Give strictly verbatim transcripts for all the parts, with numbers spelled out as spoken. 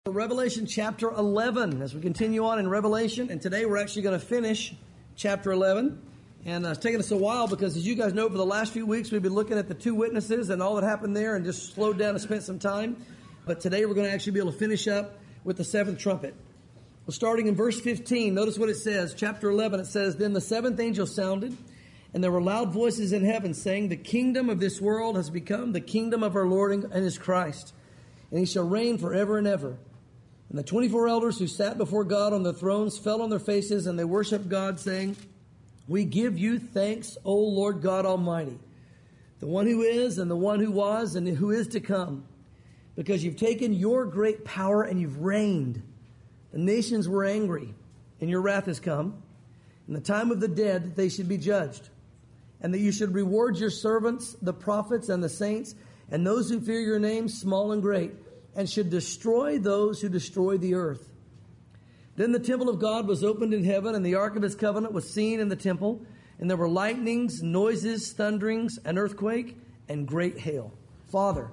Revelation chapter eleven, as we continue on in Revelation, and today we're actually going to finish chapter eleven, and uh, it's taken us a while because, as you guys know, for the last few weeks we've been looking at the two witnesses and all that happened there and just slowed down and spent some time, but today we're going to actually be able to finish up with the seventh trumpet. Well, starting in verse fifteen, notice what it says, chapter eleven, it says, "Then the seventh angel sounded, and there were loud voices in heaven saying, The kingdom of this world has become the kingdom of our Lord and His Christ, and He shall reign forever and ever. And the twenty-four elders who sat before God on their thrones fell on their faces, and they worshiped God, saying, We give you thanks, O Lord God Almighty, the one who is, and the one who was, and who is to come, because you've taken your great power and you've reigned. The nations were angry, and your wrath has come. In the time of the dead, that they should be judged, and that you should reward your servants, the prophets and the saints, and those who fear your name, small and great, and should destroy those who destroy the earth. Then the temple of God was opened in heaven, and the ark of His covenant was seen in the temple, and there were lightnings, noises, thunderings, an earthquake, and great hail." Father,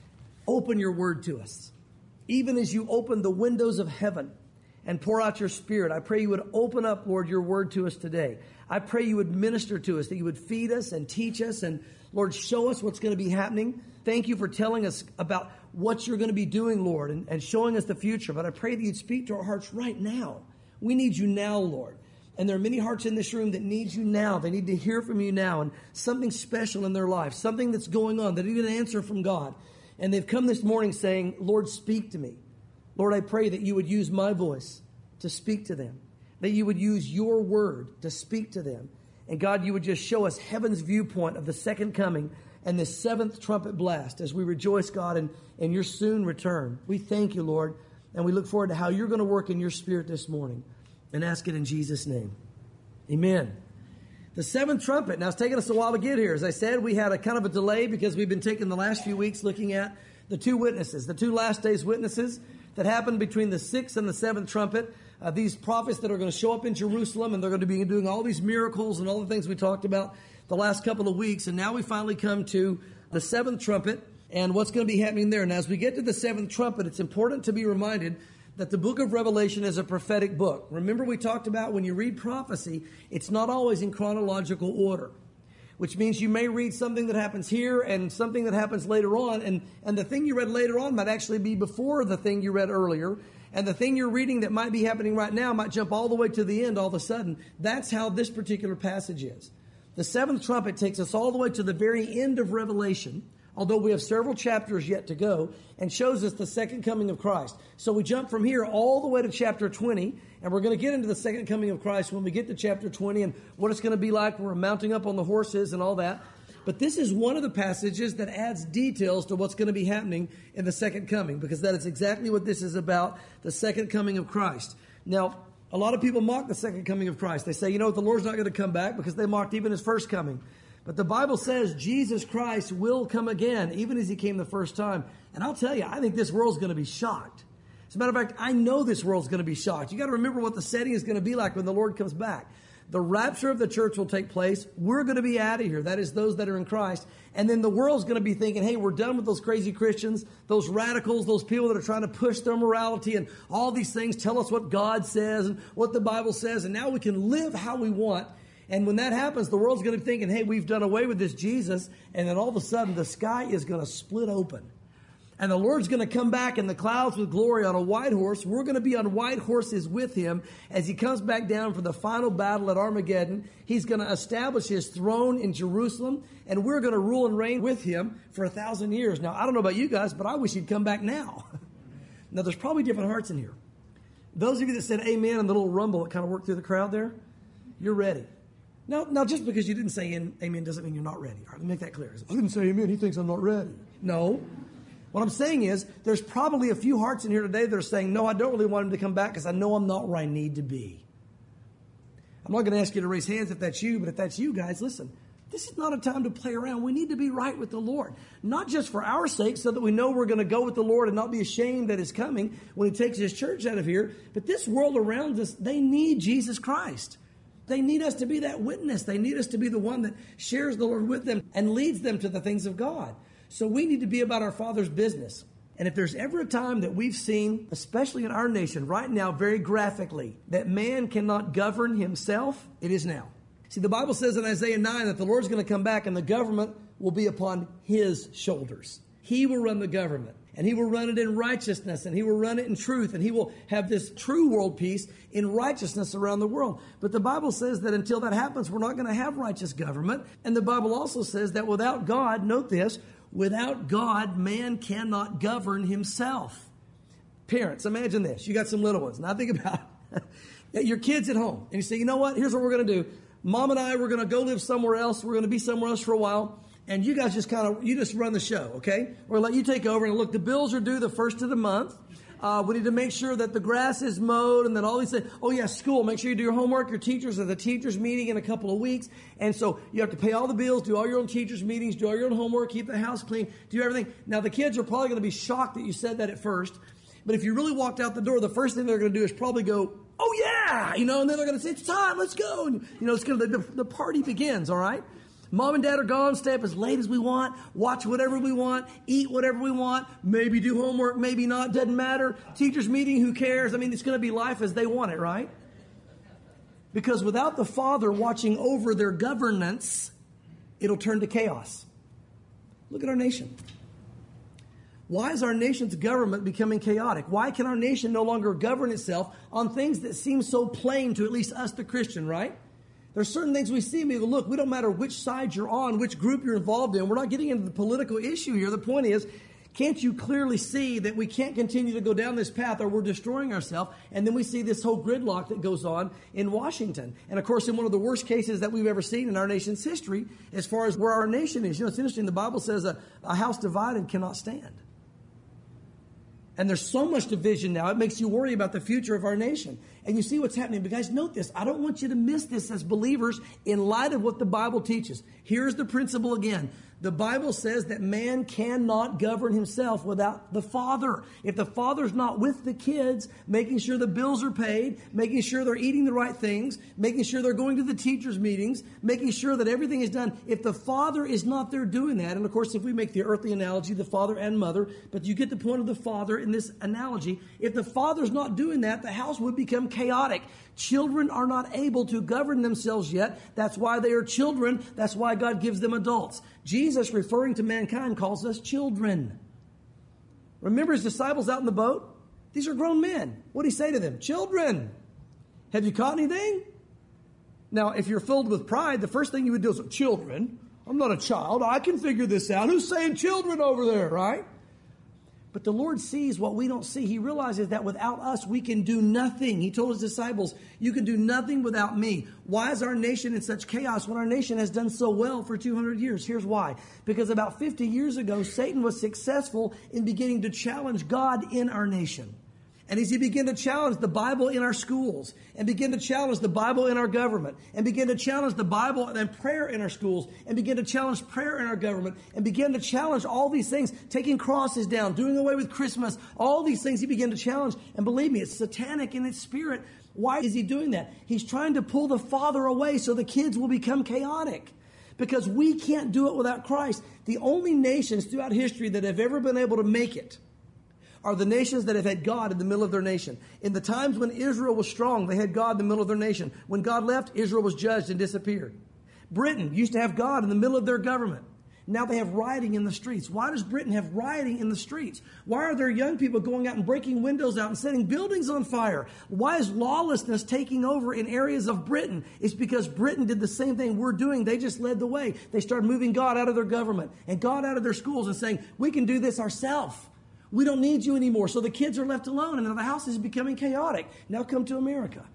open your word to us. Even as you open the windows of heaven and pour out your Spirit, I pray you would open up, Lord, your word to us today. I pray you would minister to us, that you would feed us and teach us, and Lord, show us what's going to be happening. Thank you for telling us about what you're going to be doing, Lord, and, and showing us the future. But I pray that you'd speak to our hearts right now. We need you now, Lord. And there are many hearts in this room that need you now. They need to hear from you now, and something special in their life, something that's going on. They need an answer from God. And they've come this morning saying, Lord, speak to me. Lord, I pray that you would use my voice to speak to them, that you would use your word to speak to them. And God, you would just show us heaven's viewpoint of the second coming and the seventh trumpet blast as we rejoice, God, in, in your soon return. We thank you, Lord, and we look forward to how you're going to work in your Spirit this morning, and ask it in Jesus' name. Amen. The seventh trumpet. Now, it's taken us a while to get here. As I said, we had a kind of a delay because we've been taking the last few weeks looking at the two witnesses, the two last days witnesses that happened between the sixth and the seventh trumpet. Uh, these prophets that are going to show up in Jerusalem, and they're going to be doing all these miracles and all the things we talked about the last couple of weeks. And now we finally come to the seventh trumpet and what's going to be happening there. And as we get to the seventh trumpet, it's important to be reminded that the book of Revelation is a prophetic book. Remember, we talked about when you read prophecy, it's not always in chronological order, which means you may read something that happens here and something that happens later on. And, and the thing you read later on might actually be before the thing you read earlier. And the thing you're reading that might be happening right now might jump all the way to the end all of a sudden. That's how this particular passage is. The seventh trumpet takes us all the way to the very end of Revelation, although we have several chapters yet to go, and shows us the second coming of Christ. So we jump from here all the way to chapter twenty, and we're going to get into the second coming of Christ when we get to chapter twenty and what it's going to be like when we're mounting up on the horses and all that. But this is one of the passages that adds details to what's going to be happening in the second coming, because that is exactly what this is about, the second coming of Christ. Now, a lot of people mock the second coming of Christ. They say, you know, the Lord's not going to come back, because they mocked even His first coming. But the Bible says Jesus Christ will come again, even as He came the first time. And I'll tell you, I think this world's going to be shocked. As a matter of fact, I know this world's going to be shocked. You got to remember what the setting is going to be like when the Lord comes back. The rapture of the church will take place. We're going to be out of here. That is those that are in Christ. And then the world's going to be thinking, hey, we're done with those crazy Christians, those radicals, those people that are trying to push their morality and all these things, tell us what God says and what the Bible says. And now we can live how we want. And when that happens, the world's going to be thinking, hey, we've done away with this Jesus. And then all of a sudden, the sky is going to split open. And the Lord's going to come back in the clouds with glory on a white horse. We're going to be on white horses with Him as He comes back down for the final battle at Armageddon. He's going to establish His throne in Jerusalem, and we're going to rule and reign with Him for a thousand years. Now, I don't know about you guys, but I wish He'd come back now. Now, there's probably different hearts in here. Those of you that said amen and the little rumble that kind of worked through the crowd there, you're ready. Now, now, just because you didn't say amen doesn't mean you're not ready. All right, let me make that clear. I didn't say amen. He thinks I'm not ready. No. What I'm saying is there's probably a few hearts in here today that are saying, no, I don't really want Him to come back because I know I'm not where I need to be. I'm not going to ask you to raise hands if that's you, but if that's you guys, listen, this is not a time to play around. We need to be right with the Lord, not just for our sake so that we know we're going to go with the Lord and not be ashamed that He's coming when He takes His church out of here. But this world around us, they need Jesus Christ. They need us to be that witness. They need us to be the one that shares the Lord with them and leads them to the things of God. So we need to be about our Father's business. And if there's ever a time that we've seen, especially in our nation right now, very graphically, that man cannot govern himself, it is now. See, the Bible says in Isaiah nine that the Lord's going to come back and the government will be upon his shoulders. He will run the government, and he will run it in righteousness, and he will run it in truth, and he will have this true world peace in righteousness around the world. But the Bible says that until that happens, we're not going to have righteous government. And the Bible also says that without God, note this, without God, man cannot govern himself. Parents, imagine this. You got some little ones. Now think about it. Your kids at home, and you say, you know what? Here's what we're going to do. Mom and I, we're going to go live somewhere else. We're going to be somewhere else for a while. And you guys just kind of, you just run the show, okay? We're going to let you take over. And look, the bills are due the first of the month. Uh, we need to make sure that the grass is mowed and then all these things. Oh, yeah, school. Make sure you do your homework. Your teachers are the teachers meeting in a couple of weeks. And so you have to pay all the bills, do all your own teachers meetings, do all your own homework, keep the house clean, do everything. Now, the kids are probably going to be shocked that you said that at first. But if you really walked out the door, the first thing they're going to do is probably go, oh, yeah, you know, and then they're going to say, it's time, let's go. And, you know, it's going to, the, the party begins, all right? Mom and dad are gone, stay up as late as we want, watch whatever we want, eat whatever we want, maybe do homework, maybe not, doesn't matter. Teachers meeting, who cares? I mean, it's going to be life as they want it, right? Because without the Father watching over their governance, it'll turn to chaos. Look at our nation. Why is our nation's government becoming chaotic? Why can our nation no longer govern itself on things that seem so plain to at least us, the Christian, right? There's certain things we see and we go, look, we don't matter which side you're on, which group you're involved in. We're not getting into the political issue here. The point is, can't you clearly see that we can't continue to go down this path or we're destroying ourselves? And then we see this whole gridlock that goes on in Washington. And of course, in one of the worst cases that we've ever seen in our nation's history, as far as where our nation is. You know, it's interesting. The Bible says a, a house divided cannot stand. And there's so much division now, it makes you worry about the future of our nation. And you see what's happening. But guys, note this. I don't want you to miss this as believers in light of what the Bible teaches. Here's the principle again. The Bible says that man cannot govern himself without the Father. If the Father's not with the kids, making sure the bills are paid, making sure they're eating the right things, making sure they're going to the teachers' meetings, making sure that everything is done. If the Father is not there doing that, and of course, if we make the earthly analogy, the father and mother, but you get the point of the Father in this analogy. If the Father's not doing that, the house would become chaotic. Children are not able to govern themselves yet. That's why they are children. That's why God gives them adults. Jesus, referring to mankind, calls us children. Remember his disciples out in the boat? These are grown men. What did he say to them? Children, have you caught anything? Now, if you're filled with pride, the first thing you would do is, children, I'm not a child. I can figure this out. Who's saying children over there, right? But the Lord sees what we don't see. He realizes that without us, we can do nothing. He told his disciples, you can do nothing without me. Why is our nation in such chaos when our nation has done so well for two hundred years? Here's why. Because about fifty years ago, Satan was successful in beginning to challenge God in our nation. And as he began to challenge the Bible in our schools, and begin to challenge the Bible in our government, and begin to challenge the Bible and prayer in our schools, and begin to challenge prayer in our government, and begin to challenge all these things, taking crosses down, doing away with Christmas, all these things he began to challenge. And believe me, it's satanic in its spirit. Why is he doing that? He's trying to pull the Father away so the kids will become chaotic. Because we can't do it without Christ. The only nations throughout history that have ever been able to make it are the nations that have had God in the middle of their nation. In the times when Israel was strong, they had God in the middle of their nation. When God left, Israel was judged and disappeared. Britain used to have God in the middle of their government. Now they have rioting in the streets. Why does Britain have rioting in the streets? Why are there young people going out and breaking windows out and setting buildings on fire? Why is lawlessness taking over in areas of Britain? It's because Britain did the same thing we're doing. They just led the way. They started moving God out of their government and God out of their schools and saying, we can do this ourselves. We don't need you anymore. So the kids are left alone and the house is becoming chaotic. Now come to America.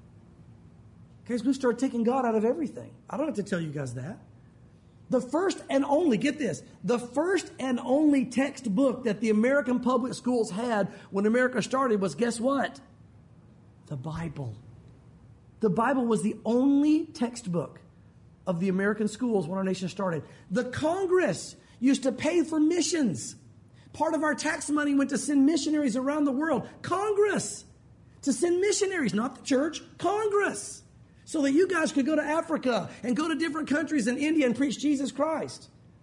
Guys, we start taking God out of everything. I don't have to tell you guys that. The first and only, get this, the first and only textbook that the American public schools had when America started was, guess what? The Bible. The Bible was the only textbook of the American schools when our nation started. The Congress used to pay for missions. Part of our tax money went to send missionaries around the world. Congress. To send missionaries, not the church. Congress. So that you guys could go to Africa and go to different countries in India and preach Jesus Christ.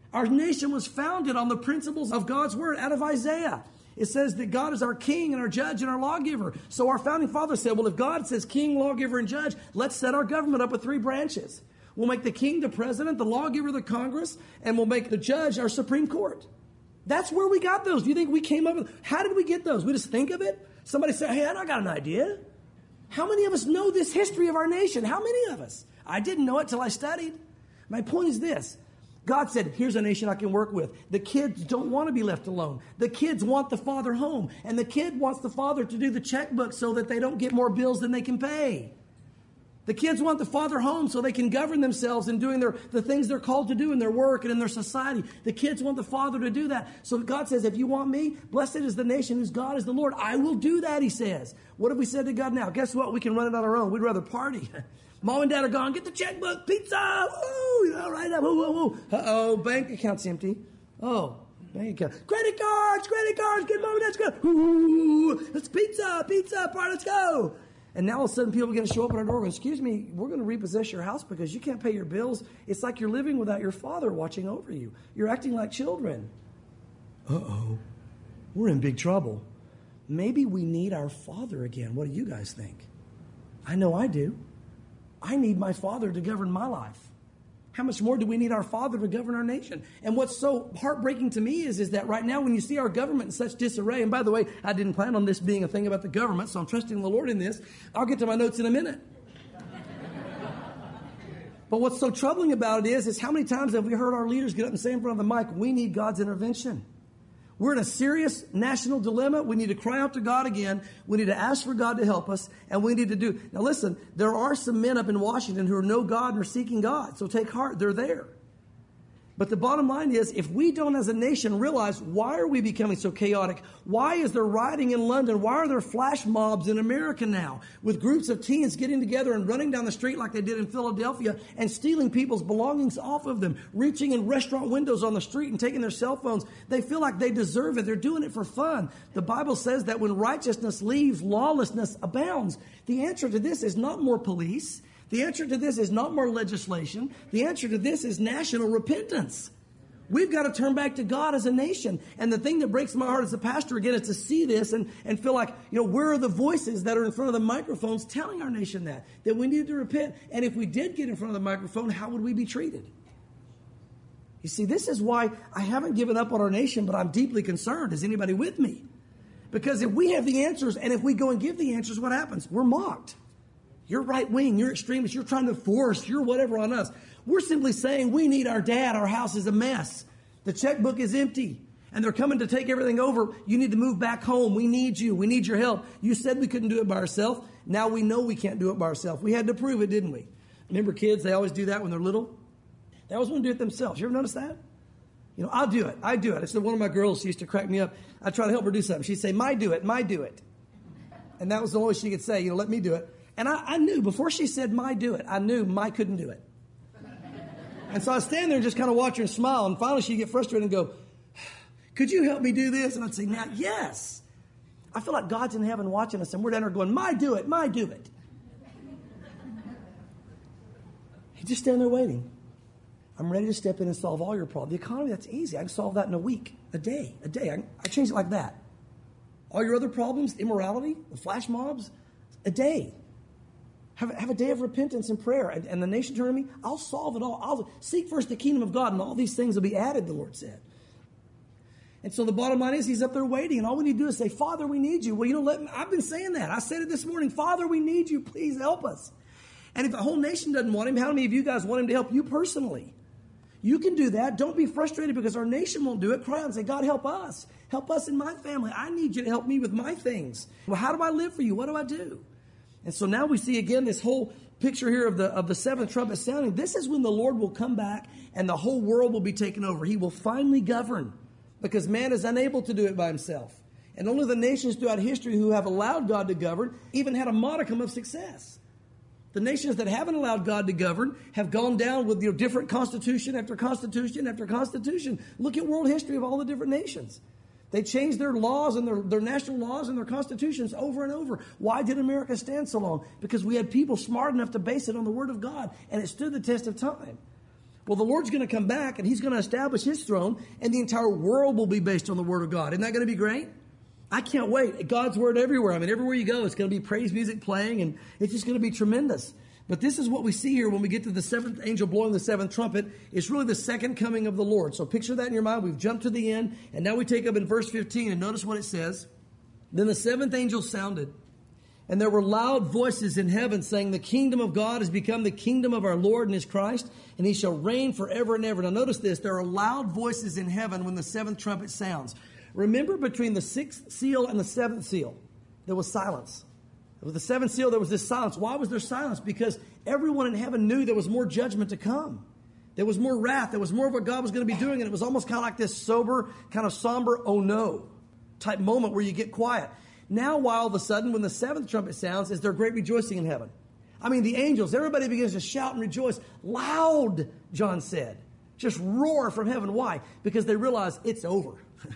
Our nation was founded on the principles of God's word out of Isaiah. It says that God is our king and our judge and our lawgiver. So our founding fathers said, well, if God says king, lawgiver, and judge, let's set our government up with three branches. We'll make the king the president, the lawgiver the Congress, and we'll make the judge our Supreme Court. That's where we got those. Do you think we came up with, how did we get those? We just think of it? Somebody said, hey, I got an idea. How many of us know this history of our nation? How many of us? I didn't know it till I studied. My point is this. God said, here's a nation I can work with. The kids don't want to be left alone. The kids want the father home. And the kid wants the father to do the checkbook so that they don't get more bills than they can pay. The kids want the father home so they can govern themselves in doing their, the things they're called to do in their work and in their society. The kids want the father to do that. So God says, if you want me, blessed is the nation whose God is the Lord. I will do that, he says. What have we said to God now? Guess what? We can run it on our own. We'd rather party. Mom and dad are gone. Get the checkbook. Pizza. Woo! You know, right up. Woo, woo, woo. Uh-oh. Bank account's empty. Oh, bank account. Credit cards. Credit cards. Get mom and dad's go. Ooh, it's pizza. Pizza. Party. Let's go. And now all of a sudden people are going to show up at our door and, excuse me, we're going to repossess your house because you can't pay your bills. It's like you're living without your father watching over you. You're acting like children. Uh-oh. We're in big trouble. Maybe we need our father again. What do you guys think? I know I do. I need my father to govern my life. How much more do we need our father to govern our nation? And what's so heartbreaking to me is, is that right now when you see our government in such disarray, and by the way, I didn't plan on this being a thing about the government, so I'm trusting the Lord in this. I'll get to my notes in a minute. But what's so troubling about it is, is how many times have we heard our leaders get up and say in front of the mic, we need God's intervention. We're in a serious national dilemma. We need to cry out to God again. We need to ask for God to help us. And we need to do... Now listen, there are some men up in Washington who know God and are seeking God. So take heart. They're there. But the bottom line is, if we don't as a nation realize, why are we becoming so chaotic? Why is there rioting in London? Why are there flash mobs in America now? With groups of teens getting together and running down the street like they did in Philadelphia and stealing people's belongings off of them, reaching in restaurant windows on the street and taking their cell phones. They feel like they deserve it. They're doing it for fun. The Bible says that when righteousness leaves, lawlessness abounds. The answer to this is not more police. The answer to this is not more legislation. The answer to this is national repentance. We've got to turn back to God as a nation. And the thing that breaks my heart as a pastor, again, is to see this and, and feel like, you know, where are the voices that are in front of the microphones telling our nation that? That we need to repent. And if we did get in front of the microphone, how would we be treated? You see, this is why I haven't given up on our nation, but I'm deeply concerned. Is anybody with me? Because if we have the answers and if we go and give the answers, what happens? We're mocked. You're right wing, you're extremist, you're trying to force, you're whatever on us. We're simply saying we need our dad, our house is a mess. The checkbook is empty, and they're coming to take everything over. You need to move back home. We need you. We need your help. You said we couldn't do it by ourselves. Now we know we can't do it by ourselves. We had to prove it, didn't we? Remember kids, they always do that when they're little? They always want to do it themselves. You ever notice that? You know, I'll do it. I do it. It's one of my girls, she used to crack me up. I try to help her do something. She'd say, my do it, my do it. And that was the only way she could say, you know, let me do it. And I, I knew, before she said, my do it, I knew my couldn't do it. And so I stand there and just kind of watch her and smile. And finally she'd get frustrated and go, could you help me do this? And I'd say, now, yes. I feel like God's in heaven watching us and we're down there going, my do it, my do it. He's just standing there waiting. I'm ready to step in and solve all your problems. The economy, that's easy. I can solve that in a week, a day, a day. I, I change it like that. All your other problems, immorality, the flash mobs, a day. Have, have a day of repentance and prayer, and, and the nation turn to me. I'll solve it all. I'll seek first the kingdom of God, and all these things will be added, the Lord said. And so the bottom line is, he's up there waiting, and all we need to do is say, Father, we need you. Well, you know, let me, I've been saying that. I said it this morning. Father, we need you. Please help us. And if the whole nation doesn't want him, how many of you guys want him to help you personally? You can do that. Don't be frustrated because our nation won't do it. Cry out and say, God, help us. Help us in my family. I need you to help me with my things. Well, how do I live for you? What do I do? And so now we see again this whole picture here of the of the seventh trumpet sounding. This is when the Lord will come back and the whole world will be taken over. He will finally govern because man is unable to do it by himself. And only the nations throughout history who have allowed God to govern even had a modicum of success. The nations that haven't allowed God to govern have gone down with, you know, different constitution after constitution after constitution. Look at world history of all the different nations. They changed their laws and their, their national laws and their constitutions over and over. Why did America stand so long? Because we had people smart enough to base it on the Word of God, and it stood the test of time. Well, the Lord's going to come back and he's going to establish his throne and the entire world will be based on the word of God. Isn't that going to be great? I can't wait. God's word everywhere. I mean, everywhere you go, it's going to be praise music playing and it's just going to be tremendous. But this is what we see here when we get to the seventh angel blowing the seventh trumpet. It's really the second coming of the Lord. So picture that in your mind. We've jumped to the end and now we take up in verse fifteen and notice what it says. Then the seventh angel sounded. And there were loud voices in heaven saying, the kingdom of God has become the kingdom of our Lord and his Christ, and he shall reign forever and ever. Now notice this, there are loud voices in heaven when the seventh trumpet sounds. Remember between the sixth seal and the seventh seal, there was silence. With the seventh seal, there was this silence. Why was there silence? Because everyone in heaven knew there was more judgment to come. There was more wrath. There was more of what God was going to be doing. And it was almost kind of like this sober, kind of somber, oh no, type moment where you get quiet. Now, while all of a sudden, when the seventh trumpet sounds, is there great rejoicing in heaven? I mean, the angels, everybody begins to shout and rejoice. Loud, John said. Just roar from heaven. Why? Because they realize it's over.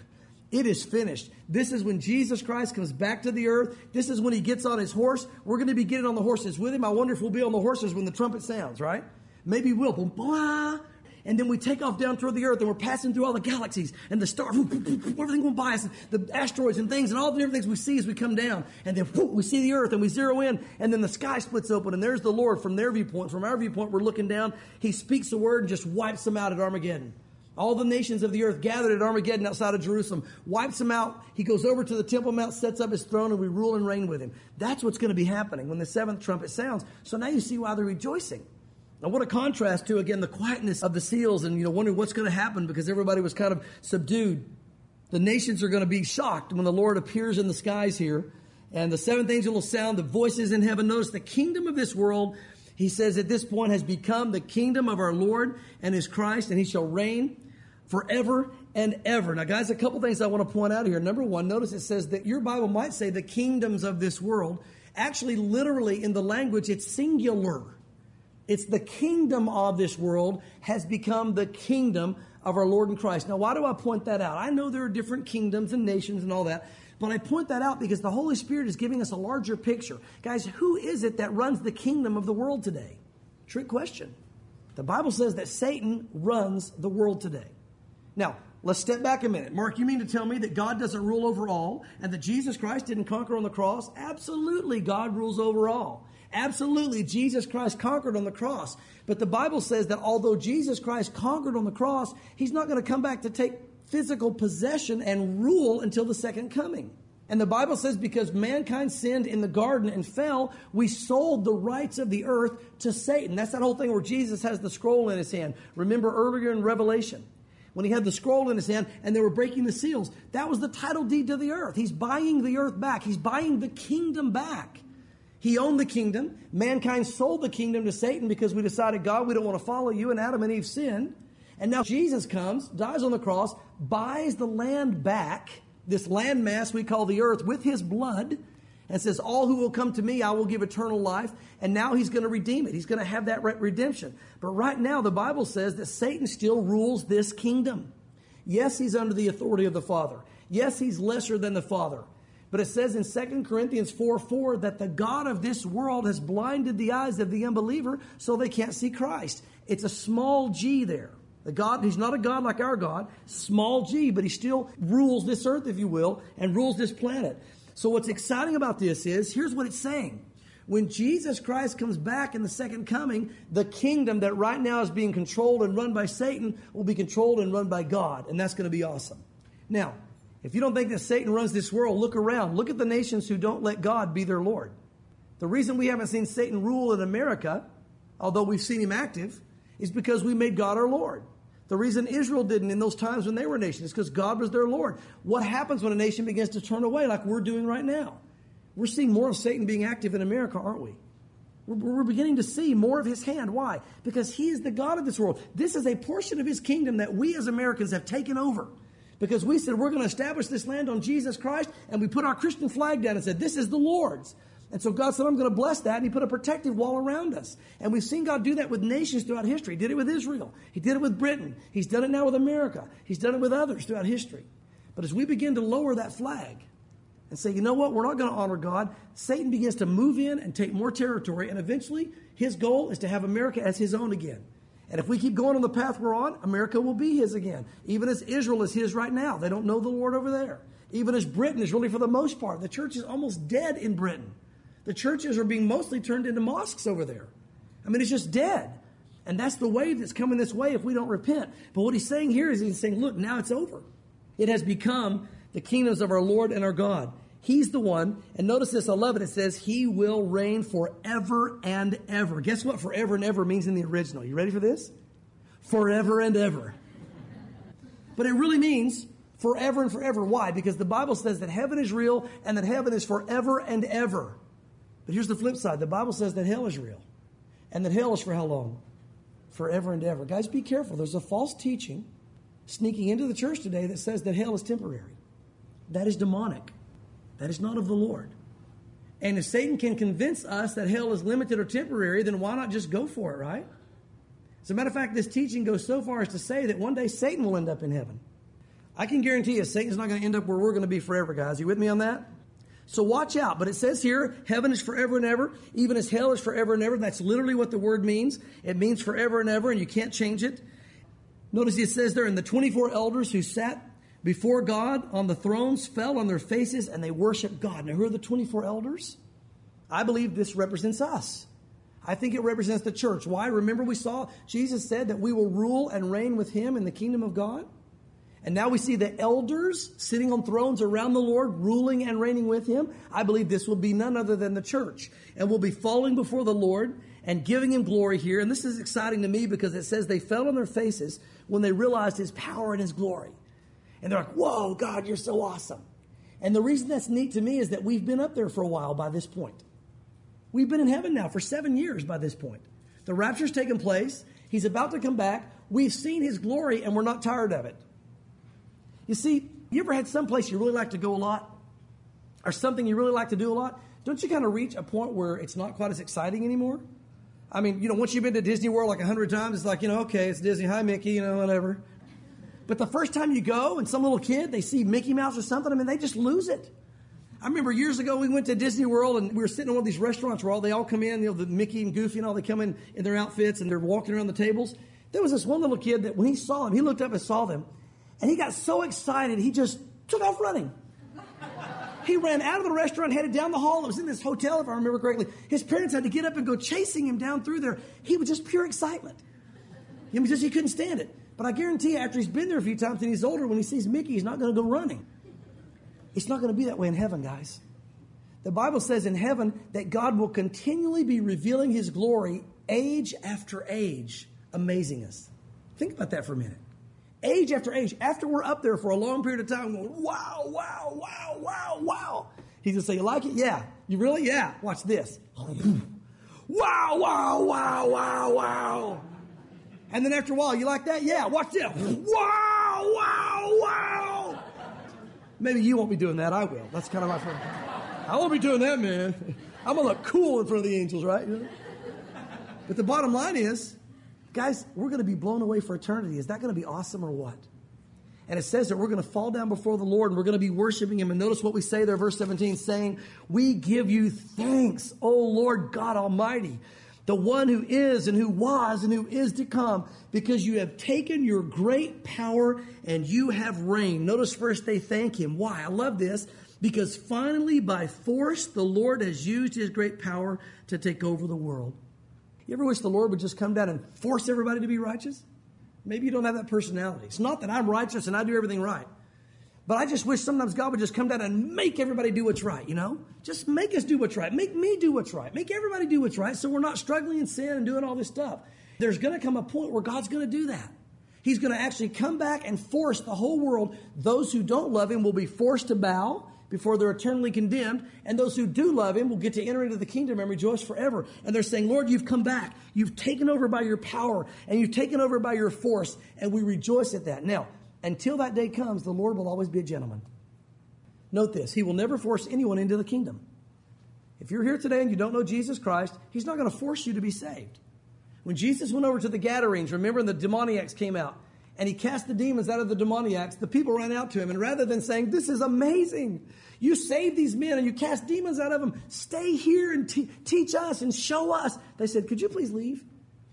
It is finished. This is when Jesus Christ comes back to the earth. This is when he gets on his horse. We're going to be getting on the horses with him. I wonder if we'll be on the horses when the trumpet sounds, right? Maybe we'll. Boom, blah. And then we take off down toward the earth and we're passing through all the galaxies and the stars, everything going by us, the asteroids and things and all the different things we see as we come down. And then whoop, we see the earth and we zero in and then the sky splits open and there's the Lord from their viewpoint. From our viewpoint, we're looking down. He speaks the word and just wipes them out at Armageddon. All the nations of the earth gathered at Armageddon outside of Jerusalem, wipes them out. He goes over to the Temple Mount, sets up his throne, and we rule and reign with him. That's what's going to be happening when the seventh trumpet sounds. So now you see why they're rejoicing. Now, what a contrast to, again, the quietness of the seals and, you know, wondering what's going to happen because everybody was kind of subdued. The nations are going to be shocked when the Lord appears in the skies here. And the seventh angel will sound, the voices in heaven. Notice the kingdom of this world, he says at this point, has become the kingdom of our Lord and his Christ, and he shall reign forever and ever. Now, guys, a couple things I want to point out here. Number one, notice it says that your Bible might say the kingdoms of this world. Actually, literally in the language, it's singular. It's the kingdom of this world has become the kingdom of our Lord and Christ. Now, why do I point that out? I know there are different kingdoms and nations and all that, but I point that out because the Holy Spirit is giving us a larger picture. Guys, who is it that runs the kingdom of the world today? Trick question. The Bible says that Satan runs the world today. Now, let's step back a minute. Mark, you mean to tell me that God doesn't rule over all and that Jesus Christ didn't conquer on the cross? Absolutely, God rules over all. Absolutely, Jesus Christ conquered on the cross. But the Bible says that although Jesus Christ conquered on the cross, he's not going to come back to take physical possession and rule until the second coming. And the Bible says because mankind sinned in the garden and fell, we sold the rights of the earth to Satan. That's that whole thing where Jesus has the scroll in his hand. Remember earlier in Revelation, when he had the scroll in his hand and they were breaking the seals, that was the title deed to the earth. He's buying the earth back. He's buying the kingdom back. He owned the kingdom. Mankind sold the kingdom to Satan because we decided, God, we don't want to follow you, and Adam and Eve sinned. And now Jesus comes, dies on the cross, buys the land back, this land mass we call the earth, with his blood, and says, all who will come to me, I will give eternal life. And now he's going to redeem it. He's going to have that redemption. But right now, the Bible says that Satan still rules this kingdom. Yes, he's under the authority of the Father. Yes, he's lesser than the Father. But it says in Second Corinthians four four that the God of this world has blinded the eyes of the unbeliever so they can't see Christ. It's a small g there. The God, he's not a God like our God, small g, but he still rules this earth, if you will, and rules this planet. So what's exciting about this is, here's what it's saying. When Jesus Christ comes back in the second coming, the kingdom that right now is being controlled and run by Satan will be controlled and run by God. And that's going to be awesome. Now, if you don't think that Satan runs this world, look around. Look at the nations who don't let God be their Lord. The reason we haven't seen Satan rule in America, although we've seen him active, is because we made God our Lord. The reason Israel didn't in those times when they were a nation is because God was their Lord. What happens when a nation begins to turn away like we're doing right now? We're seeing more of Satan being active in America, aren't we? We're, we're beginning to see more of his hand. Why? Because he is the God of this world. This is a portion of his kingdom that we as Americans have taken over. Because we said, we're going to establish this land on Jesus Christ, and we put our Christian flag down and said, this is the Lord's. And so God said, I'm going to bless that, and he put a protective wall around us. And we've seen God do that with nations throughout history. He did it with Israel. He did it with Britain. He's done it now with America. He's done it with others throughout history. But as we begin to lower that flag and say, you know what, we're not going to honor God, Satan begins to move in and take more territory, and eventually his goal is to have America as his own again. And if we keep going on the path we're on, America will be his again. Even as Israel is his right now. They don't know the Lord over there. Even as Britain is really, for the most part, the church is almost dead in Britain. The churches are being mostly turned into mosques over there. I mean, it's just dead. And that's the wave that's coming this way if we don't repent. But what he's saying here is he's saying, look, now it's over. It has become the kingdoms of our Lord and our God. He's the one. And notice this, eleven, it says, he will reign forever and ever. Guess what forever and ever means in the original? You ready for this? Forever and ever. But it really means forever and forever. Why? Because the Bible says that heaven is real and that heaven is forever and ever. But here's the flip side. The Bible says that hell is real. And that hell is for how long? Forever and ever. Guys, be careful. There's a false teaching sneaking into the church today that says that hell is temporary. That is demonic. That is not of the Lord. And if Satan can convince us that hell is limited or temporary, then why not just go for it, right? As a matter of fact, this teaching goes so far as to say that one day Satan will end up in heaven. I can guarantee you Satan's not going to end up where we're going to be forever, guys. You with me on that? So watch out. But it says here, heaven is forever and ever, even as hell is forever and ever. That's literally what the word means. It means forever and ever, and you can't change it. Notice it says there, and the twenty-four elders who sat before God on the thrones fell on their faces and they worshiped God. Now, who are the twenty-four elders? I believe this represents us. I think it represents the church. Why? Remember we saw Jesus said that we will rule and reign with him in the kingdom of God. And now we see the elders sitting on thrones around the Lord, ruling and reigning with him. I believe this will be none other than the church. And we'll be falling before the Lord and giving him glory here. And this is exciting to me because it says they fell on their faces when they realized his power and his glory. And they're like, whoa, God, you're so awesome. And the reason that's neat to me is that we've been up there for a while by this point. We've been in heaven now for seven years by this point. The rapture's taken place. He's about to come back. We've seen his glory and we're not tired of it. You see, you ever had some place you really like to go a lot? Or something you really like to do a lot? Don't you kind of reach a point where it's not quite as exciting anymore? I mean, you know, once you've been to Disney World like a hundred times, it's like, you know, okay, it's Disney. Hi, Mickey, you know, whatever. But the first time you go and some little kid, they see Mickey Mouse or something, I mean, they just lose it. I remember years ago we went to Disney World and we were sitting in one of these restaurants where all they all come in, you know, the Mickey and Goofy and all, they come in in their outfits and they're walking around the tables. There was this one little kid that when he saw them, he looked up and saw them. And he got so excited, he just took off running. He ran out of the restaurant, headed down the hall. It was in this hotel, if I remember correctly. His parents had to get up and go chasing him down through there. He was just pure excitement. You know, because he couldn't stand it. But I guarantee you, after he's been there a few times and he's older, when he sees Mickey, he's not going to go running. It's not going to be that way in heaven, guys. The Bible says in heaven that God will continually be revealing his glory age after age, amazing us. Think about that for a minute. Age after age, after we're up there for a long period of time, going, wow, wow, wow, wow, wow. He's going to say, you like it? Yeah. You really? Yeah. Watch this. Wow, wow, wow, wow, wow. And then after a while, you like that? Yeah. Watch this. Wow, wow, wow. Maybe you won't be doing that. I will. That's kind of my friend. I won't be doing that, man. I'm going to look cool in front of the angels, right? But the bottom line is, guys, we're going to be blown away for eternity. Is that going to be awesome or what? And it says that we're going to fall down before the Lord and we're going to be worshiping him. And notice what we say there, verse seventeen, saying, we give you thanks, O Lord God Almighty, the one who is and who was and who is to come, because you have taken your great power and you have reigned. Notice first they thank him. Why? I love this. Because finally, by force, the Lord has used his great power to take over the world. You ever wish the Lord would just come down and force everybody to be righteous? Maybe you don't have that personality. It's not that I'm righteous and I do everything right. But I just wish sometimes God would just come down and make everybody do what's right, you know? Just make us do what's right. Make me do what's right. Make everybody do what's right so we're not struggling in sin and doing all this stuff. There's going to come a point where God's going to do that. He's going to actually come back and force the whole world. Those who don't love him will be forced to bow before they're eternally condemned. And those who do love him will get to enter into the kingdom and rejoice forever. And they're saying, Lord, you've come back. You've taken over by your power and you've taken over by your force. And we rejoice at that. Now, until that day comes, the Lord will always be a gentleman. Note this. He will never force anyone into the kingdom. If you're here today and you don't know Jesus Christ, he's not going to force you to be saved. When Jesus went over to the Gadarenes, remember, the demoniacs came out. And he cast the demons out of the demoniacs. The people ran out to him. And rather than saying, this is amazing, you saved these men and you cast demons out of them, stay here and te- teach us and show us. They said, could you please leave?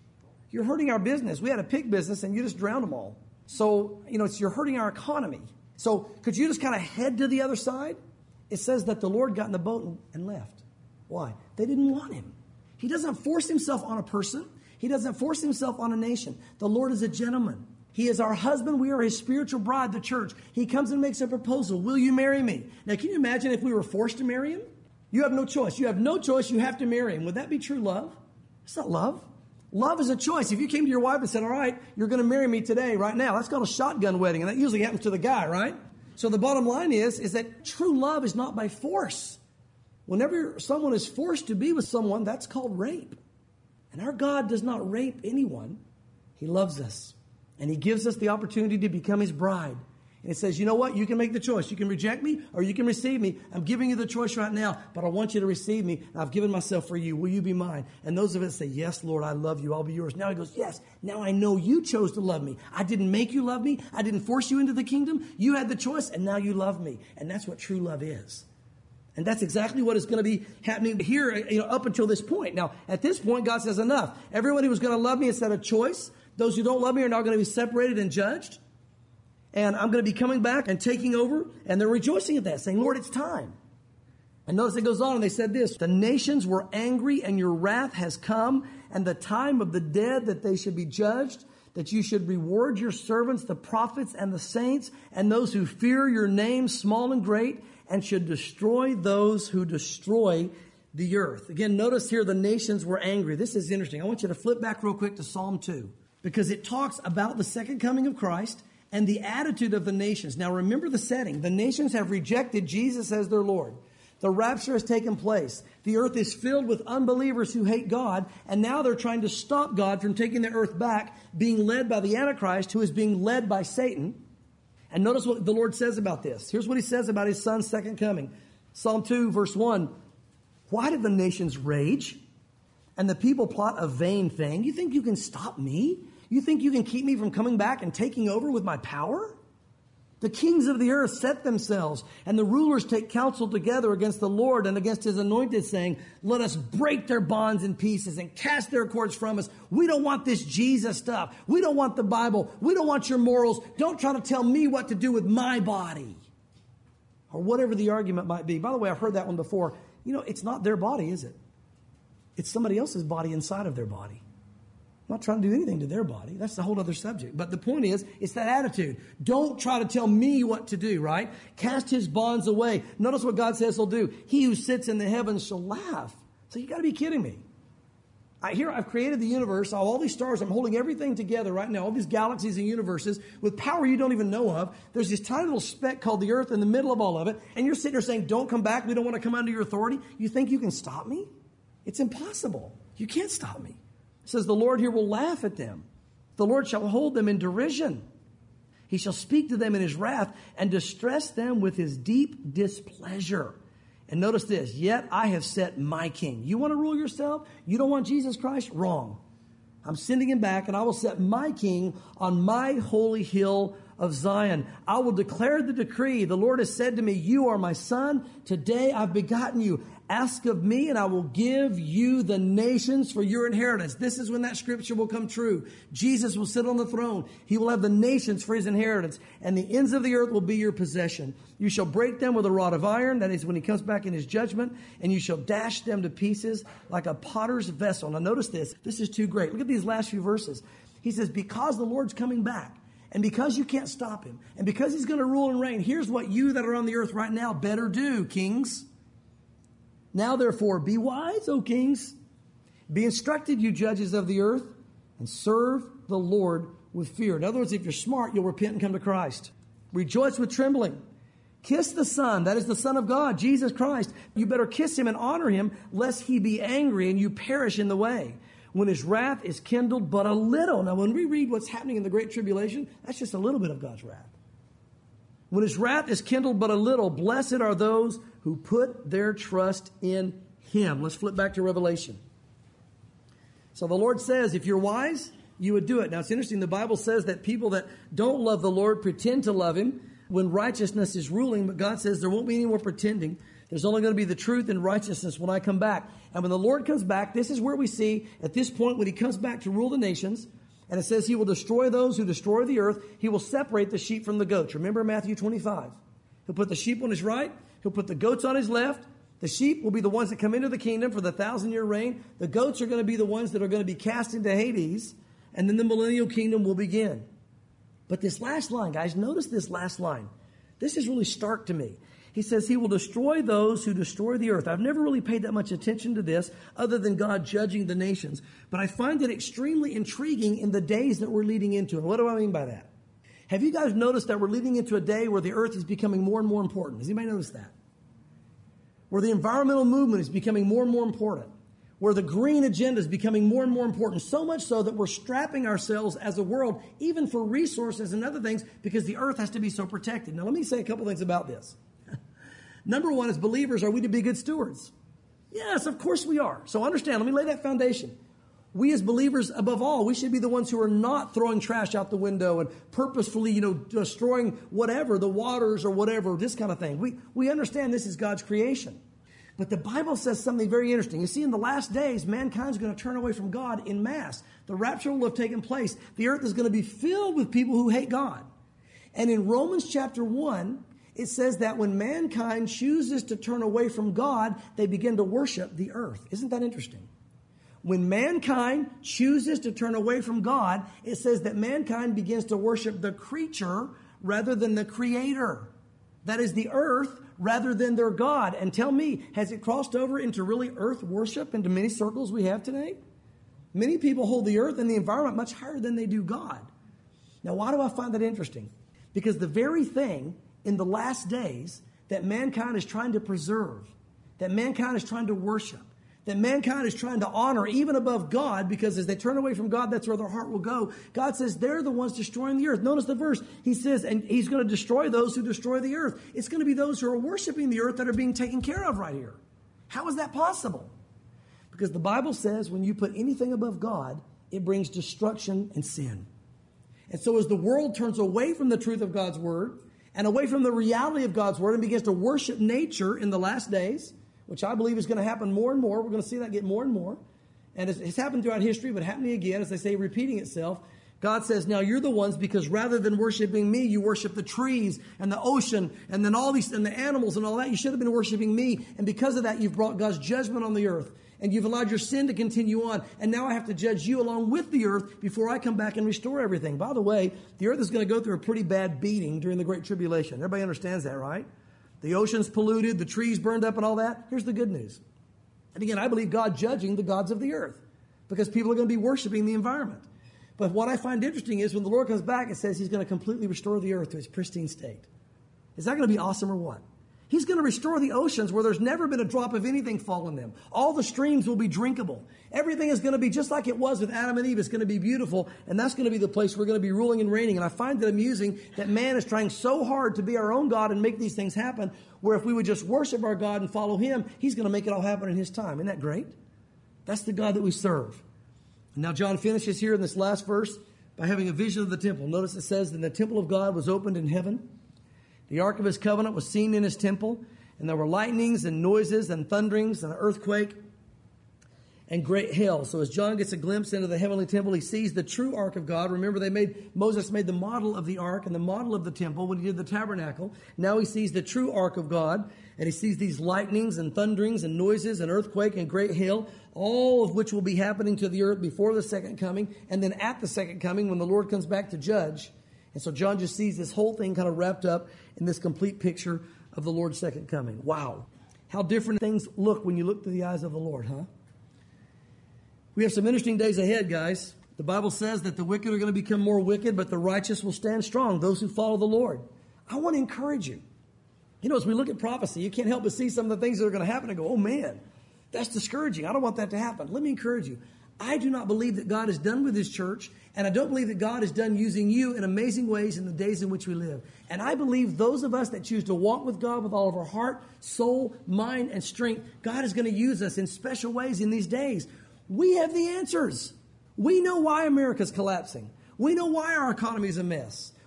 You're hurting our business. We had a pig business and you just drowned them all. So, you know, it's, you're hurting our economy. So could you just kind of head to the other side? It says that the Lord got in the boat and, and left. Why? They didn't want him. He doesn't force himself on a person. He doesn't force himself on a nation. The Lord is a gentleman. He is our husband. We are his spiritual bride, the church. He comes and makes a proposal. Will you marry me? Now, can you imagine if we were forced to marry him? You have no choice. You have no choice. You have to marry him. Would that be true love? It's not love. Love is a choice. If you came to your wife and said, all right, you're going to marry me today, right now, that's called a shotgun wedding. And that usually happens to the guy, right? So the bottom line is, is that true love is not by force. Whenever someone is forced to be with someone, that's called rape. And our God does not rape anyone. He loves us. And he gives us the opportunity to become his bride. And it says, you know what? You can make the choice. You can reject me or you can receive me. I'm giving you the choice right now, but I want you to receive me. I've given myself for you. Will you be mine? And those of us say, yes, Lord, I love you. I'll be yours. Now he goes, yes, now I know you chose to love me. I didn't make you love me. I didn't force you into the kingdom. You had the choice and now you love me. And that's what true love is. And that's exactly what is going to be happening here, you know, up until this point. Now, at this point, God says enough. Everyone who was going to love me instead of choice, those who don't love me are now going to be separated and judged. And I'm going to be coming back and taking over. And they're rejoicing at that, saying, Lord, it's time. And notice it goes on, and they said this, the nations were angry, and your wrath has come, and the time of the dead that they should be judged, that you should reward your servants, the prophets and the saints, and those who fear your name, small and great, and should destroy those who destroy the earth. Again, notice here the nations were angry. This is interesting. I want you to flip back real quick to Psalm two, because it talks about the second coming of Christ and the attitude of the nations. Now remember the setting. The nations have rejected Jesus as their Lord. The rapture has taken place. The earth is filled with unbelievers who hate God, and now they're trying to stop God from taking the earth back, being led by the Antichrist, who is being led by Satan. And notice what the Lord says about this. Here's what he says about his son's second coming. Psalm two, verse one. Why did the nations rage and the people plot a vain thing? You think you can stop me? You think you can keep me from coming back and taking over with my power? The kings of the earth set themselves, and the rulers take counsel together against the Lord and against his anointed, saying, let us break their bonds in pieces and cast their cords from us. We don't want this Jesus stuff. We don't want the Bible. We don't want your morals. Don't try to tell me what to do with my body. Or whatever the argument might be. By the way, I've heard that one before. You know, it's not their body, is it? It's somebody else's body inside of their body. I'm not trying to do anything to their body. That's a whole other subject. But the point is, it's that attitude. Don't try to tell me what to do, right? Cast his bonds away. Notice what God says he'll do. He who sits in the heavens shall laugh. So you got to be kidding me. I, here I've created the universe. All these stars. I'm holding everything together right now. All these galaxies and universes with power you don't even know of. There's this tiny little speck called the earth in the middle of all of it. And you're sitting there saying, don't come back. We don't want to come under your authority. You think you can stop me? It's impossible. You can't stop me. It says the Lord here will laugh at them. The Lord shall hold them in derision. He shall speak to them in his wrath and distress them with his deep displeasure. And notice this, yet I have set my king. You want to rule yourself? You don't want Jesus Christ? Wrong. I'm sending him back, and I will set my king on my holy hill of Zion. I will declare the decree. The Lord has said to me, you are my son. Today I've begotten you. Ask of me, and I will give you the nations for your inheritance. This is when that scripture will come true. Jesus will sit on the throne. He will have the nations for his inheritance, and the ends of the earth will be your possession. You shall break them with a rod of iron. That is when he comes back in his judgment, and you shall dash them to pieces like a potter's vessel. Now notice this. This is too great. Look at these last few verses. He says, because the Lord's coming back, and because you can't stop him, and because he's going to rule and reign, here's what you that are on the earth right now better do, kings. Now, therefore, be wise, O kings. Be instructed, you judges of the earth, and serve the Lord with fear. In other words, if you're smart, you'll repent and come to Christ. Rejoice with trembling. Kiss the Son, that is the Son of God, Jesus Christ. You better kiss him and honor him, lest he be angry and you perish in the way, when his wrath is kindled but a little. Now, when we read what's happening in the Great Tribulation, that's just a little bit of God's wrath. When his wrath is kindled but a little, blessed are those who put their trust in him. Let's flip back to Revelation. So the Lord says, if you're wise, you would do it. Now, it's interesting. The Bible says that people that don't love the Lord pretend to love him when righteousness is ruling. But God says there won't be any more pretending. There's only going to be the truth and righteousness when I come back. And when the Lord comes back, this is where we see at this point when he comes back to rule the nations, and it says he will destroy those who destroy the earth. He will separate the sheep from the goats. Remember Matthew twenty-five. He'll put the sheep on his right. He'll put the goats on his left. The sheep will be the ones that come into the kingdom for the thousand-year reign. The goats are going to be the ones that are going to be cast into Hades. And then the millennial kingdom will begin. But this last line, guys, notice this last line. This is really stark to me. He says he will destroy those who destroy the earth. I've never really paid that much attention to this other than God judging the nations. But I find it extremely intriguing in the days that we're leading into. And what do I mean by that? Have you guys noticed that we're leading into a day where the earth is becoming more and more important? Has anybody noticed that? Where the environmental movement is becoming more and more important. Where the green agenda is becoming more and more important. So much so that we're strapping ourselves as a world, even for resources and other things, because the earth has to be so protected. Now, let me say a couple things about this. Number one, as believers, are we to be good stewards? Yes, of course we are. So understand, let me lay that foundation. We as believers, above all, we should be the ones who are not throwing trash out the window and purposefully, you know, destroying whatever, the waters or whatever, this kind of thing. We, we understand this is God's creation. But the Bible says something very interesting. You see, in the last days, mankind's going to turn away from God en masse. The rapture will have taken place. The earth is going to be filled with people who hate God. And in Romans chapter one, it says that when mankind chooses to turn away from God, they begin to worship the earth. Isn't that interesting? When mankind chooses to turn away from God, it says that mankind begins to worship the creature rather than the creator. That is the earth rather than their God. And tell me, has it crossed over into really earth worship into many circles we have today? Many people hold the earth and the environment much higher than they do God. Now, why do I find that interesting? Because the very thing in the last days that mankind is trying to preserve, that mankind is trying to worship, that mankind is trying to honor even above God, because as they turn away from God, that's where their heart will go. God says they're the ones destroying the earth. Notice the verse. He says, and he's going to destroy those who destroy the earth. It's going to be those who are worshiping the earth that are being taken care of right here. How is that possible? Because the Bible says when you put anything above God, it brings destruction and sin. And so as the world turns away from the truth of God's word and away from the reality of God's word and begins to worship nature in the last days, which I believe is going to happen more and more. We're going to see that get more and more. And it's, it's happened throughout history, but happening again, as they say, repeating itself. God says, now you're the ones, because rather than worshiping me, you worship the trees and the ocean and then all these and the animals and all that. You should have been worshiping me. And because of that, you've brought God's judgment on the earth. And you've allowed your sin to continue on. And now I have to judge you along with the earth before I come back and restore everything. By the way, the earth is going to go through a pretty bad beating during the Great Tribulation. Everybody understands that, right? The ocean's polluted, the trees burned up and all that. Here's the good news. And again, I believe God judging the gods of the earth because people are going to be worshiping the environment. But what I find interesting is when the Lord comes back, it says he's going to completely restore the earth to its pristine state. Is that going to be awesome or what? He's going to restore the oceans where there's never been a drop of anything fall in them. All the streams will be drinkable. Everything is going to be just like it was with Adam and Eve. It's going to be beautiful, and that's going to be the place we're going to be ruling and reigning. And I find it amusing that man is trying so hard to be our own God and make these things happen, where if we would just worship our God and follow him, he's going to make it all happen in his time. Isn't that great? That's the God that we serve. And now John finishes here in this last verse by having a vision of the temple. Notice it says, "Then the temple of God was opened in heaven. The ark of his covenant was seen in his temple, and there were lightnings and noises and thunderings and an earthquake and great hail." So as John gets a glimpse into the heavenly temple, he sees the true ark of God. Remember, they made Moses made the model of the ark and the model of the temple when he did the tabernacle. Now he sees the true ark of God, and he sees these lightnings and thunderings and noises and earthquake and great hail, all of which will be happening to the earth before the second coming, and then at the second coming when the Lord comes back to judge. And so John just sees this whole thing kind of wrapped up in this complete picture of the Lord's second coming. Wow. How different things look when you look through the eyes of the Lord, huh? We have some interesting days ahead, guys. The Bible says that the wicked are going to become more wicked, but the righteous will stand strong, those who follow the Lord. I want to encourage you. You know, as we look at prophecy, you can't help but see some of the things that are going to happen and go, oh man, that's discouraging. I don't want that to happen. Let me encourage you. I do not believe that God is done with his church, and I don't believe that God is done using you in amazing ways in the days in which we live. And I believe those of us that choose to walk with God with all of our heart, soul, mind, and strength, God is going to use us in special ways in these days. We have the answers. We know why America's collapsing. We know why our economy is a mess.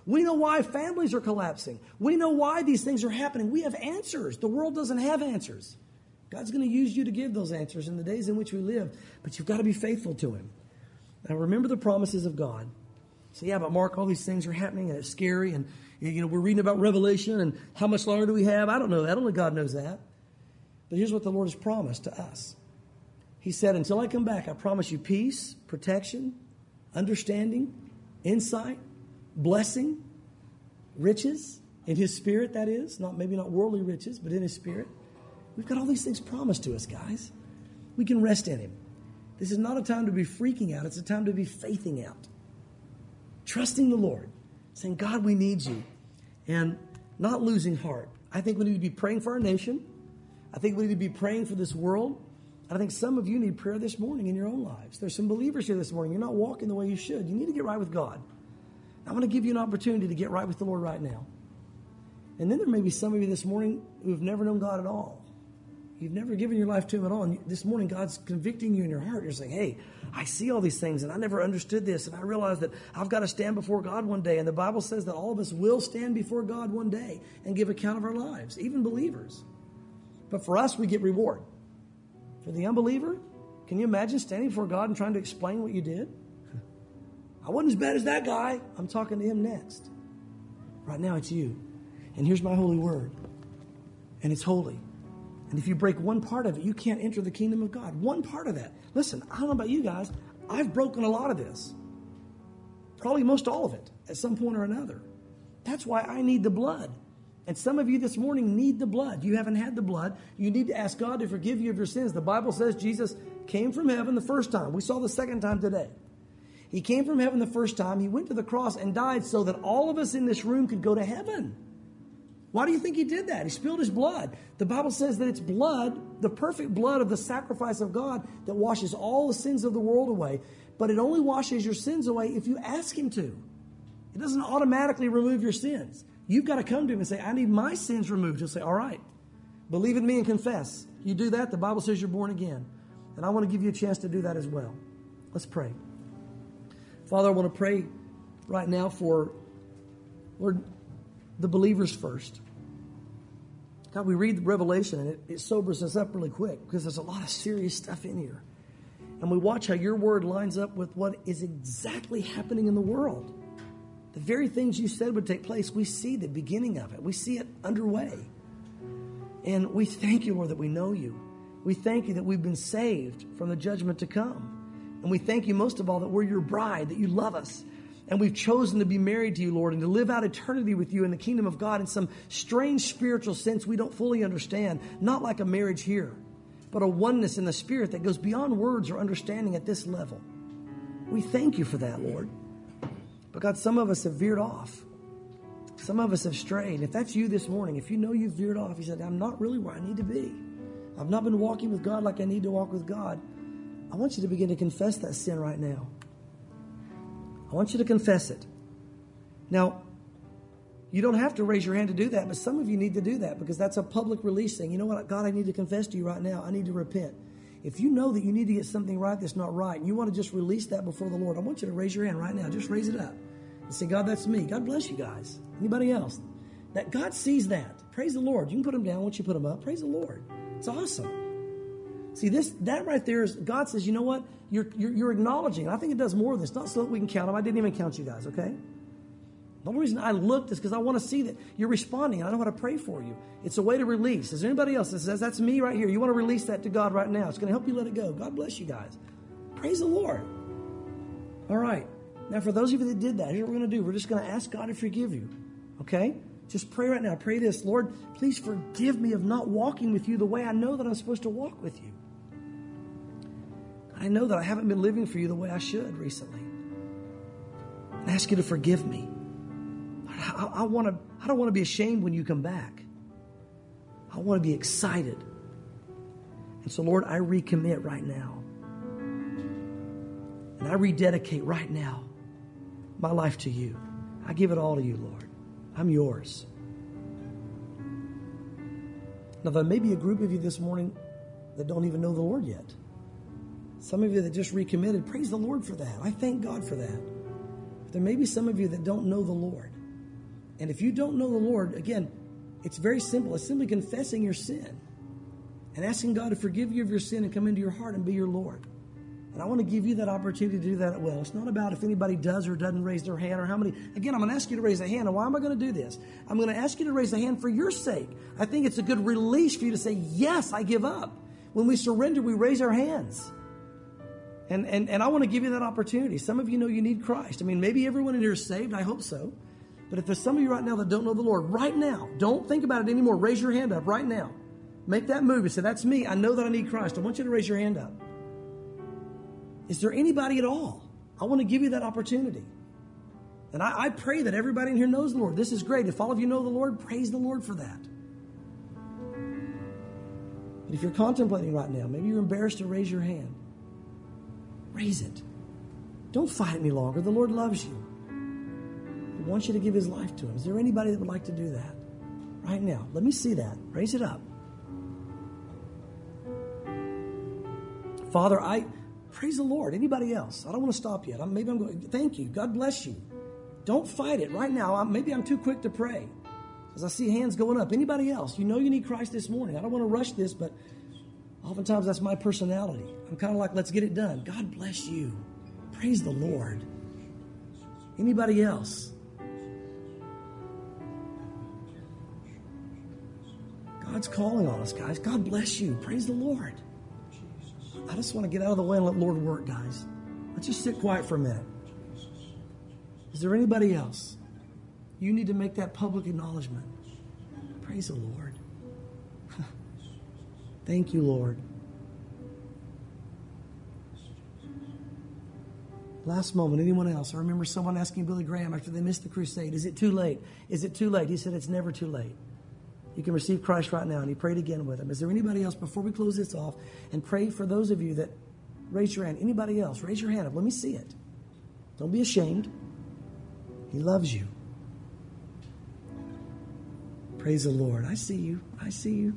We know why families are collapsing. We know why these things are happening. We have answers. The world doesn't have answers. God's going to use you to give those answers in the days in which we live, but you've got to be faithful to him. Now, remember the promises of God. So, yeah, but Mark, all these things are happening, and it's scary, and, you know, we're reading about Revelation, and how much longer do we have? I don't know that. Only God knows that. But here's what the Lord has promised to us. He said, until I come back, I promise you peace, protection, understanding, insight, blessing, riches, in his spirit, that is. Not maybe not worldly riches, but in his spirit. We've got all these things promised to us, guys. We can rest in him. This is not a time to be freaking out. It's a time to be faithing out. Trusting the Lord. Saying, God, we need you. And not losing heart. I think we need to be praying for our nation. I think we need to be praying for this world. And I think some of you need prayer this morning in your own lives. There's some believers here this morning. You're not walking the way you should. You need to get right with God. I'm going to give you an opportunity to get right with the Lord right now. And then there may be some of you this morning who have never known God at all. You've never given your life to him at all. And this morning, God's convicting you in your heart. You're saying, hey, I see all these things, and I never understood this. And I realize that I've got to stand before God one day. And the Bible says that all of us will stand before God one day and give account of our lives, even believers. But for us, we get reward. For the unbeliever, can you imagine standing before God and trying to explain what you did? I wasn't as bad as that guy. I'm talking to him next. Right now, it's you. And here's my holy word. And it's holy. And if you break one part of it, you can't enter the kingdom of God. One part of that. Listen, I don't know about you guys. I've broken a lot of this. Probably most all of it at some point or another. That's why I need the blood. And some of you this morning need the blood. You haven't had the blood. You need to ask God to forgive you of your sins. The Bible says Jesus came from heaven the first time. We saw the second time today. He came from heaven the first time. He went to the cross and died so that all of us in this room could go to heaven. Why do you think he did that? He spilled his blood. The Bible says that it's blood, the perfect blood of the sacrifice of God that washes all the sins of the world away. But it only washes your sins away if you ask him to. It doesn't automatically remove your sins. You've got to come to him and say, I need my sins removed. He'll say, all right, believe in me and confess. You do that, the Bible says you're born again. And I want to give you a chance to do that as well. Let's pray. Father, I want to pray right now for, Lord, the believers first. God, we read the Revelation and it, it sobers us up really quick because there's a lot of serious stuff in here. And we watch how your word lines up with what is exactly happening in the world. The very things you said would take place, we see the beginning of it. We see it underway. And we thank you, Lord, that we know you. We thank you that we've been saved from the judgment to come. And we thank you most of all that we're your bride, that you love us. And we've chosen to be married to you, Lord, and to live out eternity with you in the kingdom of God in some strange spiritual sense we don't fully understand. Not like a marriage here, but a oneness in the spirit that goes beyond words or understanding at this level. We thank you for that, Lord. But God, some of us have veered off. Some of us have strayed. If that's you this morning, if you know you've veered off, you said, I'm not really where I need to be. I've not been walking with God like I need to walk with God. I want you to begin to confess that sin right now. I want you to confess it. Now, you don't have to raise your hand to do that, but some of you need to do that because that's a public release thing. You know what? God, I need to confess to you right now. I need to repent. If you know that you need to get something right that's not right, and you want to just release that before the Lord, I want you to raise your hand right now. Just raise it up and say, God, that's me. God bless you guys. Anybody else? That God sees that. Praise the Lord. You can put them down once you put them up. Praise the Lord. It's awesome. See, this that right there is, God says, you know what? You're, you're, you're acknowledging. I think it does more of this. Not so that we can count them. I didn't even count you guys, okay? The only reason I looked is because I want to see that you're responding, and I know how to pray for you. It's a way to release. Is there anybody else that says, that's me right here? You want to release that to God right now. It's going to help you let it go. God bless you guys. Praise the Lord. All right. Now, for those of you that did that, here's what we're going to do. We're just going to ask God to forgive you, okay? Just pray right now. Pray this. Lord, please forgive me of not walking with you the way I know that I'm supposed to walk with you. I know that I haven't been living for you the way I should recently. And I ask you to forgive me. I, I, want to, I don't want to be ashamed when you come back. I want to be excited. And so, Lord, I recommit right now. And I rededicate right now my life to you. I give it all to you, Lord. I'm yours. Now, there may be a group of you this morning that don't even know the Lord yet. Some of you that just recommitted, praise the Lord for that. I thank God for that. There may be some of you that don't know the Lord. And if you don't know the Lord, again, it's very simple. It's simply confessing your sin and asking God to forgive you of your sin and come into your heart and be your Lord. And I want to give you that opportunity to do that as well. It's not about if anybody does or doesn't raise their hand or how many. Again, I'm going to ask you to raise a hand. And why am I going to do this? I'm going to ask you to raise a hand for your sake. I think it's a good release for you to say, yes, I give up. When we surrender, we raise our hands. And, and, and I want to give you that opportunity. Some of you know you need Christ. I mean, maybe everyone in here is saved. I hope so. But if there's some of you right now that don't know the Lord, right now, don't think about it anymore. Raise your hand up right now. Make that move and say, that's me. I know that I need Christ. I want you to raise your hand up. Is there anybody at all? I want to give you that opportunity. And I, I pray that everybody in here knows the Lord. This is great. If all of you know the Lord, praise the Lord for that. But if you're contemplating right now, maybe you're embarrassed to raise your hand. Raise it. Don't fight any longer. The Lord loves you. He wants you to give his life to him. Is there anybody that would like to do that right now? Let me see that. Raise it up. Father, I praise the Lord. Anybody else? I don't want to stop yet. I'm, maybe I'm going, thank you. God bless you. Don't fight it right now. I'm, maybe I'm too quick to pray because I see hands going up. Anybody else? You know you need Christ this morning. I don't want to rush this, but oftentimes that's my personality. I'm kind of like, let's get it done. God bless you. Praise the Lord. Anybody else? God's calling on us, guys. God bless you. Praise the Lord. I just want to get out of the way and let the Lord work, guys. Let's just sit quiet for a minute. Is there anybody else? You need to make that public acknowledgement. Praise the Lord. Thank you, Lord. Last moment, anyone else? I remember someone asking Billy Graham after they missed the crusade, is it too late? Is it too late? He said, it's never too late. You can receive Christ right now. And he prayed again with him. Is there anybody else before we close this off and pray for those of you that raise your hand? Anybody else? Raise your hand up. Let me see it. Don't be ashamed. He loves you. Praise the Lord. I see you. I see you.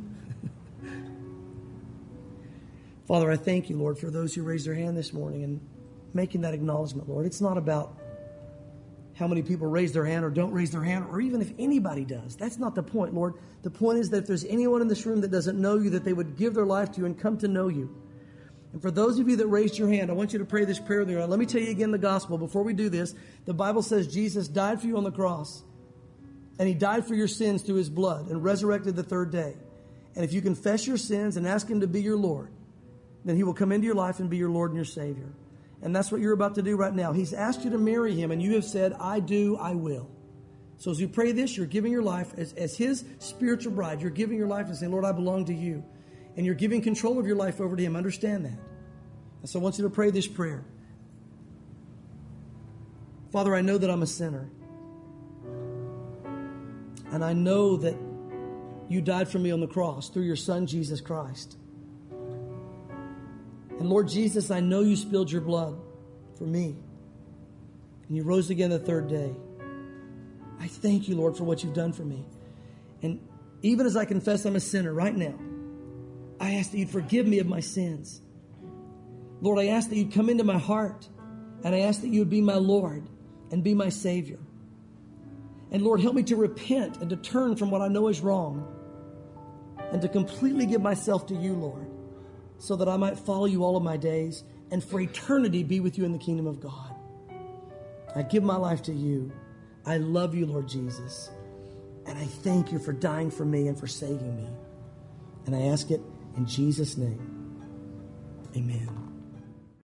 Father, I thank you, Lord, for those who raised their hand this morning and making that acknowledgement, Lord. It's not about how many people raise their hand or don't raise their hand, or even if anybody does. That's not the point, Lord. The point is that if there's anyone in this room that doesn't know you, that they would give their life to you and come to know you. And for those of you that raised your hand, I want you to pray this prayer there. Let me tell you again the gospel. Before we do this, the Bible says Jesus died for you on the cross, and he died for your sins through his blood and resurrected the third day. And if you confess your sins and ask him to be your Lord, then he will come into your life and be your Lord and your Savior. And that's what you're about to do right now. He's asked you to marry him, and you have said, I do, I will. So as you pray this, you're giving your life as, as his spiritual bride. You're giving your life and saying, Lord, I belong to you. And you're giving control of your life over to him. Understand that. And so I want you to pray this prayer. Father, I know that I'm a sinner. And I know that you died for me on the cross through your Son, Jesus Christ. And Lord Jesus, I know you spilled your blood for me. And you rose again the third day. I thank you, Lord, for what you've done for me. And even as I confess I'm a sinner right now, I ask that you'd forgive me of my sins. Lord, I ask that you'd come into my heart. And I ask that you would be my Lord and be my Savior. And Lord, help me to repent and to turn from what I know is wrong. And to completely give myself to you, Lord, so that I might follow you all of my days and for eternity be with you in the kingdom of God. I give my life to you. I love you, Lord Jesus. And I thank you for dying for me and for saving me. And I ask it in Jesus' name. Amen.